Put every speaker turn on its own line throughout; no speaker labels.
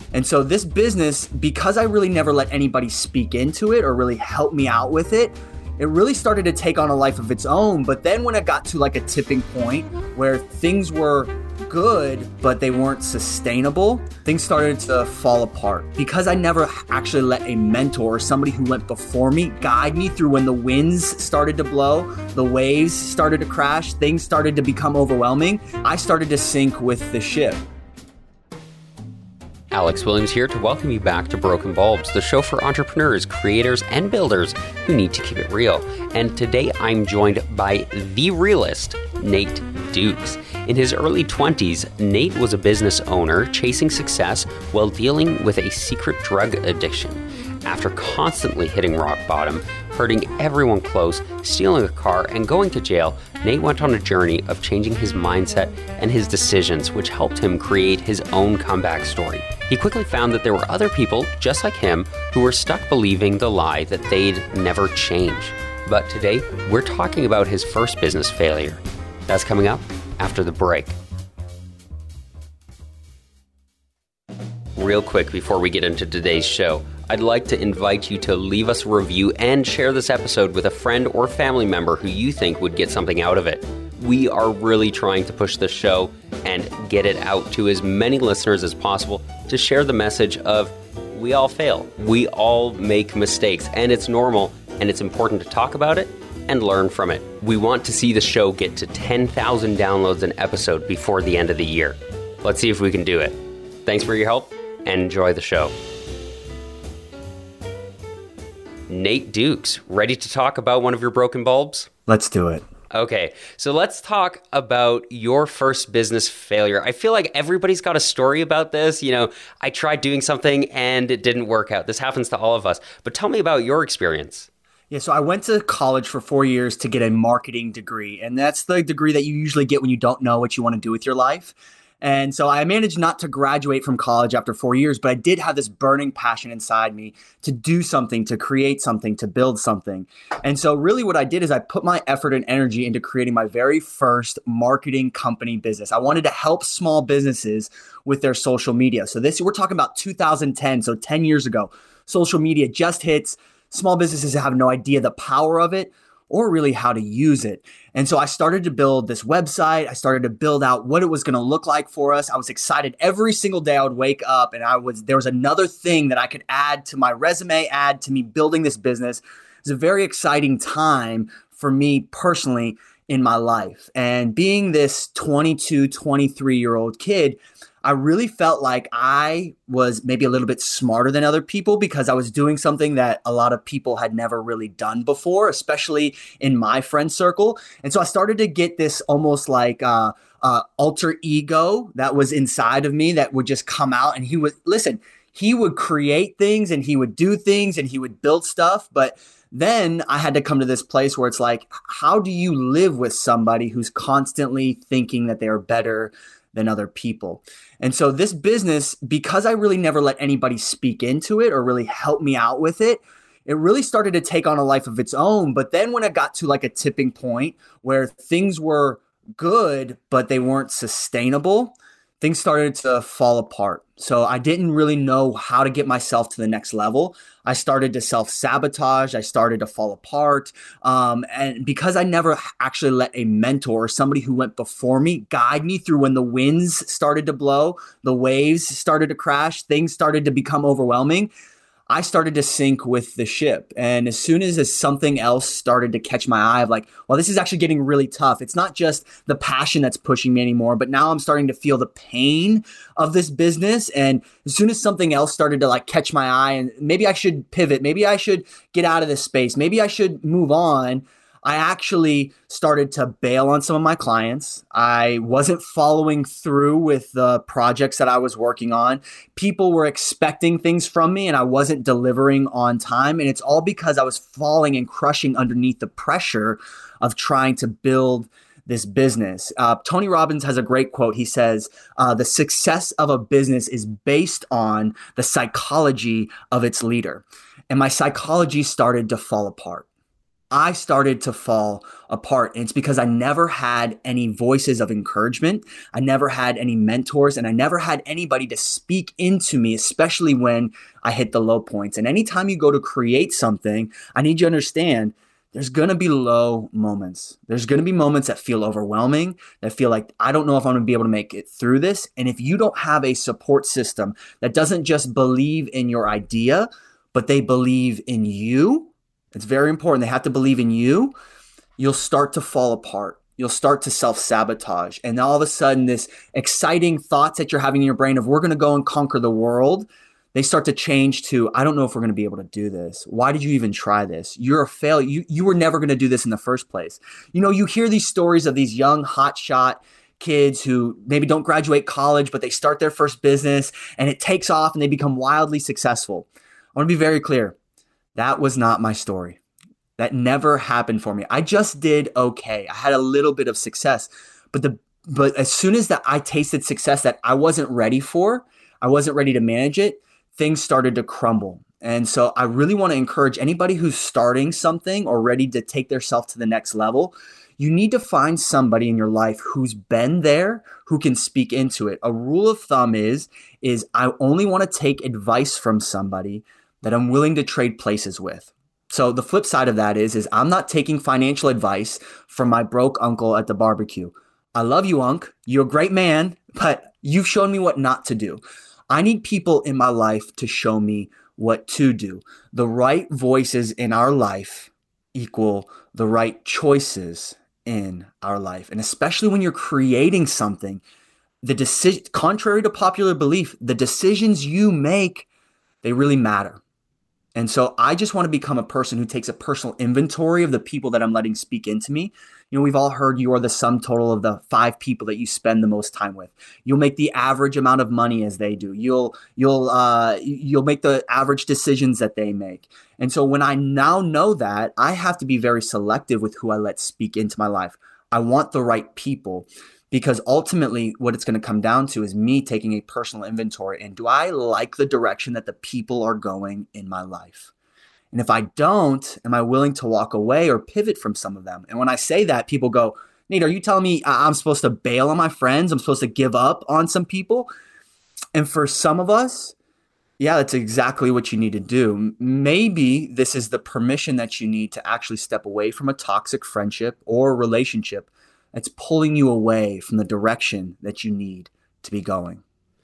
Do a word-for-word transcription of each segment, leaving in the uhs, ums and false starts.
And so this business, because I really never let anybody speak into it or really help me out with it, it really started to take on a life of its own. But then when it got to like a tipping point where things were good, but they weren't sustainable, things started to fall apart because I never actually let a mentor or somebody who went before me guide me through when the winds started to blow, the waves started to crash, things started to become overwhelming. I started to sink with the ship.
Alex Williams here to welcome you back to Broken Bulbs, the show for entrepreneurs, creators, and builders who need to keep it real. And today I'm joined by the realist, Nate Dukes. In his early twenties, Nate was a business owner chasing success while dealing with a secret drug addiction. After constantly hitting rock bottom, hurting everyone close, stealing a car, and going to jail, Nate went on a journey of changing his mindset and his decisions, which helped him create his own comeback story. He quickly found that there were other people just like him who were stuck believing the lie that they'd never change. But today, we're talking about his first business failure. That's coming up after the break. Real quick before we get into today's show, I'd like to invite you to leave us a review and share this episode with a friend or family member who you think would get something out of it. We are really trying to push this show and get it out to as many listeners as possible to share the message of we all fail, we all make mistakes, and it's normal, and it's important to talk about it and learn from it. We want to see the show get to ten thousand downloads an episode before the end of the year. Let's see if we can do it. Thanks for your help and enjoy the show. Nate Dukes, ready to talk about one of your broken bulbs?
Let's do it.
Okay, so let's talk about your first business failure. I feel like everybody's got a story about this. You know, I tried doing something and it didn't work out. This happens to all of us. But tell me about your experience.
Yeah, so I went to college for four years to get a marketing degree. And that's the degree that you usually get when you don't know what you want to do with your life. And so I managed not to graduate from college after four years, but I did have this burning passion inside me to do something, to create something, to build something. And so really what I did is I put my effort and energy into creating my very first marketing company business. I wanted to help small businesses with their social media. So this, we're talking about two thousand ten, so ten years ago. Social media just hits. Small businesses have no idea the power of it or really how to use it. And so I started to build this website. I started to build out what it was going to look like for us. I was excited every single day I would wake up and I was there was another thing that I could add to my resume, add to me building this business. It was a very exciting time for me personally in my life. And being this twenty-two, twenty-three year old kid, I really felt like I was maybe a little bit smarter than other people because I was doing something that a lot of people had never really done before, especially in my friend circle. And so I started to get this almost like uh, uh, alter ego that was inside of me that would just come out. And he would, listen, he would create things and he would do things and he would build stuff. But then I had to come to this place where it's like, how do you live with somebody who's constantly thinking that they're better than other people? And so this business, because I really never let anybody speak into it or really help me out with it, it really started to take on a life of its own. But then when it got to like a tipping point where things were good, but they weren't sustainable, things started to fall apart. So I didn't really know how to get myself to the next level. I started to self-sabotage. I started to fall apart. Um, and because I never actually let a mentor or somebody who went before me guide me through when the winds started to blow, the waves started to crash, things started to become overwhelming, I started to sink with the ship. And as soon as, as something else started to catch my eye of like, well, this is actually getting really tough. It's not just the passion that's pushing me anymore, but now I'm starting to feel the pain of this business. And as soon as something else started to like catch my eye and maybe I should pivot, maybe I should get out of this space, maybe I should move on, I actually started to bail on some of my clients. I wasn't following through with the projects that I was working on. People were expecting things from me and I wasn't delivering on time. And it's all because I was falling and crushing underneath the pressure of trying to build this business. Uh, Tony Robbins has a great quote. He says, uh, the success of a business is based on the psychology of its leader. And my psychology started to fall apart. I started to fall apart. And it's because I never had any voices of encouragement. I never had any mentors, and I never had anybody to speak into me, especially when I hit the low points. And anytime you go to create something, I need you to understand there's going to be low moments. There's going to be moments that feel overwhelming, that feel like, I don't know if I'm going to be able to make it through this. And if you don't have a support system that doesn't just believe in your idea, but they believe in you, it's very important. They have to believe in you. You'll start to fall apart. You'll start to self-sabotage. And all of a sudden, this exciting thoughts that you're having in your brain of we're going to go and conquer the world, they start to change to, I don't know if we're going to be able to do this. Why did you even try this? You're a failure. You, you were never going to do this in the first place. You know, you hear these stories of these young hotshot kids who maybe don't graduate college, but they start their first business and it takes off and they become wildly successful. I want to be very clear. That was not my story. That never happened for me. I just did okay. I had a little bit of success, but the but as soon as that I tasted success that I wasn't ready for, I wasn't ready to manage it, things started to crumble. And so I really want to encourage anybody who's starting something or ready to take themselves to the next level. You need to find somebody in your life who's been there, who can speak into it. A rule of thumb is, is I only want to take advice from somebody that I'm willing to trade places with. So the flip side of that is, is I'm not taking financial advice from my broke uncle at the barbecue. I love you, Unc. You're a great man, but you've shown me what not to do. I need people in my life to show me what to do. The right voices in our life equal the right choices in our life. And especially when you're creating something, the decision, contrary to popular belief, the decisions you make, they really matter. And so I just want to become a person who takes a personal inventory of the people that I'm letting speak into me. You know, we've all heard you are the sum total of the five people that you spend the most time with. You'll make the average amount of money as they do. You'll you'll uh, you'll make the average decisions that they make. And so when I now know that, I have to be very selective with who I let speak into my life. I want the right people. Because ultimately, what it's going to come down to is me taking a personal inventory. And do I like the direction that the people are going in my life? And if I don't, am I willing to walk away or pivot from some of them? And when I say that, people go, Nate, are you telling me I'm supposed to bail on my friends? I'm supposed to give up on some people? And for some of us, yeah, that's exactly what you need to do. Maybe this is the permission that you need to actually step away from a toxic friendship or relationship that's pulling you away from the direction that you need to be going.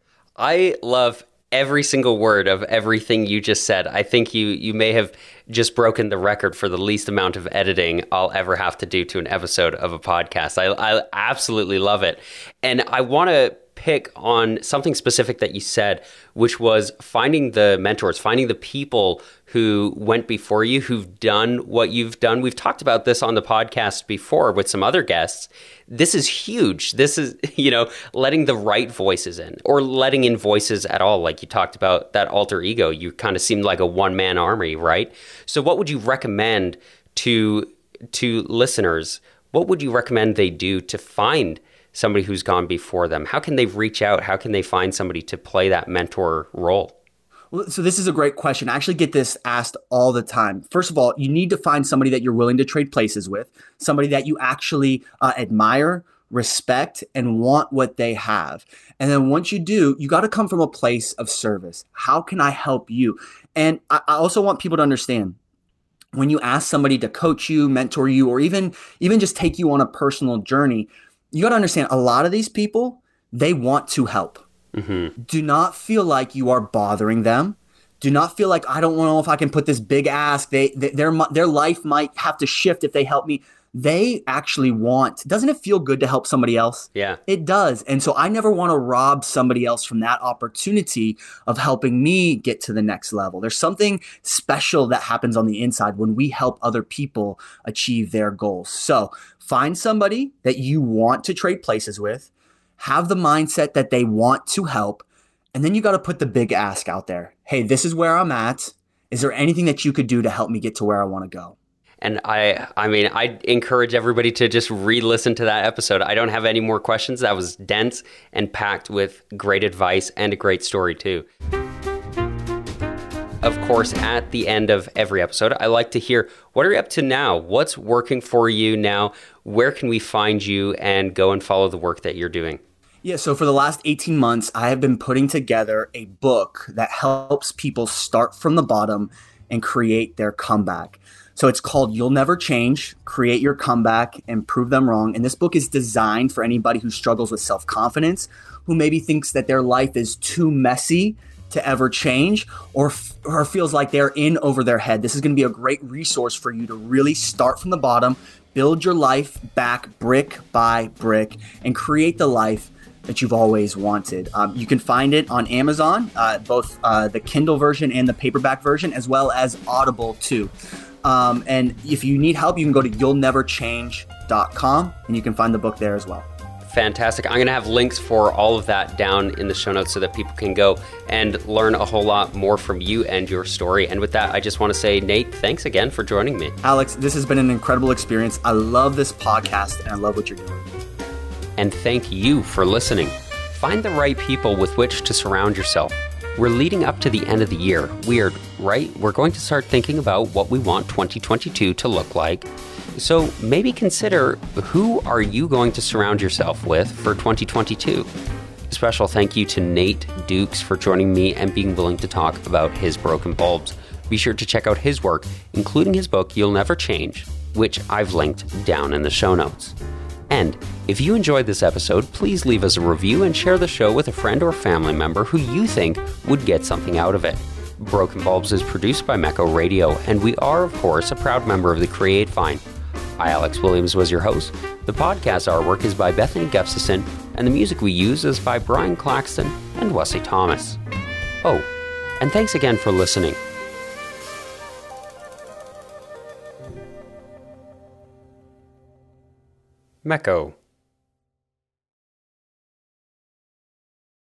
I love every single word of everything you just said. I think you you may have just broken the record for the least amount of editing I'll ever have to do to an episode of a podcast. I, I absolutely love it. And I want to pick on something specific that you said, which was finding the mentors, finding the people who went before you, who've done what you've done. We've talked about this on the podcast before with some other guests. This is huge. This is, you know, letting the right voices in, or letting in voices at all. Like you talked about that alter ego. You kind of seemed like a one-man army, right? So what would you recommend to to listeners? What would you recommend they do to find somebody who's gone before them? How can they reach out? How can they find somebody to play that mentor role?
Well, so this is a great question. I actually get this asked all the time. First of all, you need to find somebody that you're willing to trade places with, somebody that you actually uh, admire, respect, and want what they have. And then once you do, you got to come from a place of service. How can I help you? And I, I also want people to understand, when you ask somebody to coach you, mentor you, or even, even just take you on a personal journey, you got to understand, a lot of these people, they want to help. Mm-hmm. Do not feel like you are bothering them. Do not feel like, I don't know if I can put this big ask. They, they their their life might have to shift if they help me. They actually want. Doesn't it feel good to help somebody else?
Yeah,
it does. And so I never want to rob somebody else from that opportunity of helping me get to the next level. There's something special that happens on the inside when we help other people achieve their goals. So find somebody that you want to trade places with, have the mindset that they want to help, and then you got to put the big ask out there. Hey, this is where I'm at. Is there anything that you could do to help me get to where I want to go?
And I I mean, I encourage everybody to just re-listen to that episode. I don't have any more questions. That was dense and packed with great advice and a great story too. of course, at the end of every episode, I like to hear, what are you up to now? What's working for you now? Where can we find you and go and follow the work that you're doing?
Yeah, so for the last eighteen months, I have been putting together a book that helps people start from the bottom and create their comeback. So it's called You'll Never Change, Create Your Comeback and Prove Them Wrong. And this book is designed for anybody who struggles with self-confidence, who maybe thinks that their life is too messy to ever change, or, or feels like they're in over their head. This is going to be a great resource for you to really start from the bottom, build your life back brick by brick, and create the life that you've always wanted. Um, you can find it on Amazon, uh, both uh, the Kindle version and the paperback version, as well as Audible too. Um, and if you need help, you can go to you'll never change dot com and you can find the book there as well.
Fantastic. I'm going to have links for all of that down in the show notes so that people can go and learn a whole lot more from you and your story. And with that, I just want to say, Nate, thanks again for joining me.
Alex, this has been an incredible experience. I love this podcast and I love what you're doing.
And thank you for listening. Find the right people with which to surround yourself. We're leading up to the end of the year. Weird, right? We're going to start thinking about what we want twenty twenty-two to look like. So maybe consider, who are you going to surround yourself with for twenty twenty-two? Special thank you to Nate Dukes for joining me and being willing to talk about his broken bulbs. Be sure to check out his work, including his book, You'll Never Change, which I've linked down in the show notes. And if you enjoyed this episode, please leave us a review and share the show with a friend or family member who you think would get something out of it. Broken Bulbs is produced by Mecco Radio, and we are, of course, a proud member of the Create Fine. I, Alex Williams, was your host. The podcast artwork is by Bethany Gustafson, and the music we use is by Brian Claxton and Wesley Thomas. Oh, and thanks again for listening. Mecco.